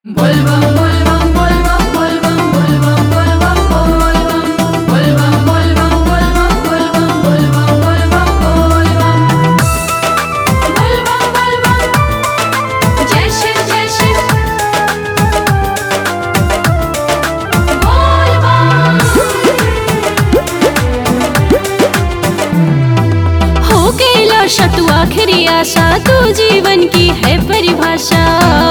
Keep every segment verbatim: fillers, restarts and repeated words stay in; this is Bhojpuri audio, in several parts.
Volvam, volvam, volvam, volvam, volvam, volvam, volvam. Volvam, volvam, volvam, volvam, volvam, volvam, volvam. Volvam, volvam. Jai Shiv, Jai Shiv. Volvam. हो कैलाशा तू आखिरी आशा, तू जीवन की है परिभाषा।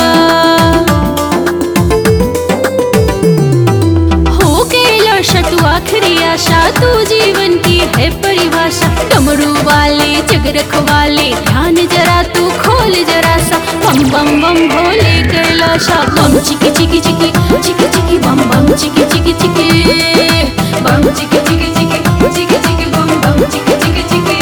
हो कैलाशा तू आखिरी आशा, तू जीवन की है परिभाषा। डमरू वाले जग रखवाले, ध्यान जरा तू खोल जरा सा। बम बम बम भोले कैलाशा, बम चिकी चिकी चिकी चिकी चिकी बम बम चिकी चिकी चिकी Bum chicka chicka chicka chicka chicka bum bum chicka chicka chicka.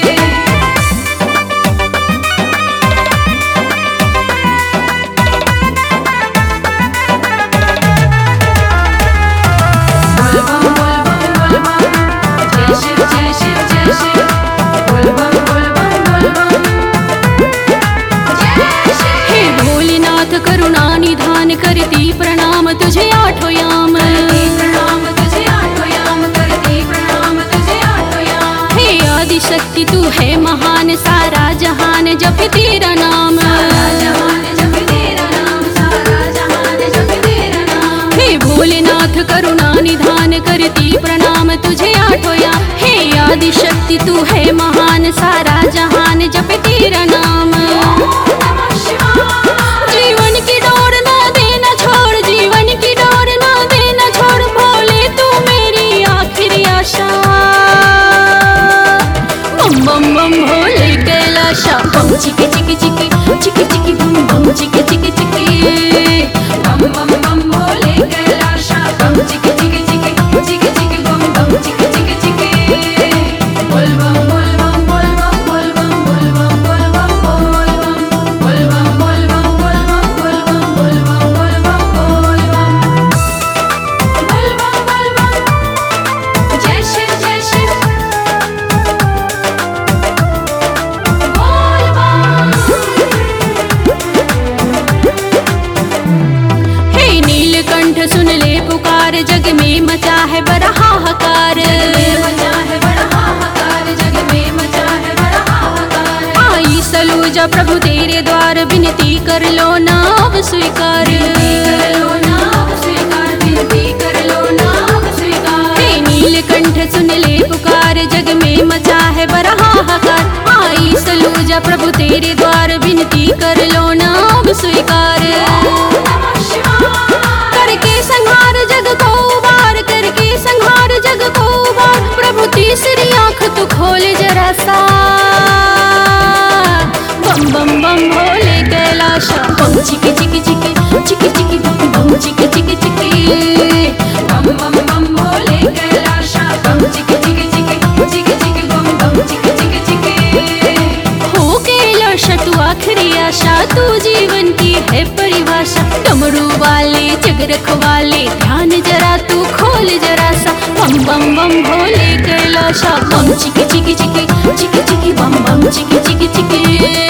Volvam, volvam, volvam. Jai Shiv, Jai Shiv, Jai Shiv. Volvam, volvam, volvam. Jai Shiv. हे भोलेनाथ करुणा निधान करती प्रणाम तुझे आठों याम। करती प्रणाम तुझे आठों याम, करती प्रणाम तुझे आठों याम। हे आदिशक्ति तू है महान, सारा जहान जप तेरा नाम। सारा जहान जप तेरा नाम, सारा जहान जप तेरा नाम। हे भोलेनाथ करुणा निधान करती प्रणाम तुझे आठों याम। हे आदिशक्ति तू है महान, सारा जहान जप तेरा नाम। नमः शिवाय। जीवन की डोर ना देना छोड़, जीवन की डोर ना देना छोड़, भोले तू मेरी आखिरी आशा। बम बम बम भोले कैलाशा, बम चिकी चिकी चिकी चिकी चिकी बम बम चिकी चिकी चिकी। बम बम बम भोले कैलाशा, बम चिकी चिकी चिकी चिकी चिकी बम बम चिकी चिकी चिकी। बोलबम बोलबम बोलबम बोलबम बोलबम बोलबम बोलबम बोलबम बोलबम बोलबम बोलबम बोलबम बोलबम बोलबम बोलबम बोलबम। जय शिव जय शिव। बोलबम। हे नीलकंठ सुन ले पुकार, जग में मचा है बड़ा हाहाकार। में मचा है बड़ा हाहाकार, जग में मचा है बड़ा हाहाकार। आई सलूजा प्रभु तेरे द्वार, विनती कर लो ना अब स्वीकार। विनती कर लो ना अब स्वीकार, विनती कर लो ना अब स्वीकार। हे नीलकंठ सुन ले पुकार, जग में मचा है बड़ा हाहाकार। आई सलूजा प्रभु तेरे द्वार, विनती कर लो ना अब स्वीकार। नमः शिवाय। करके संहार जग को उबार, करके संहार जग को उबार, प्रभु तीसरी आंख तू खोल जरा सा। बम बम बम भोले कैलाशा, बम चिकी चिकी चिकी चिकी चिकी बम बम चिकी चिकी चिकी। बम बम बम भोले कैलाशा, बम चिकी चिकी चिकी चिकी चिकी बम बम चिकी चिकी चिकी। हो कैलाशा तू आखिरी आशा, तू जीवन की है परिभाषा। डमरू वाले जग रखवाले, ध्यान जरा तू खोल जरा सा। बम बम बम भोले कैलाशा, बम चिकी चिकी चिकी चिकी चिकी बम बम चिकी चिकी चिकी।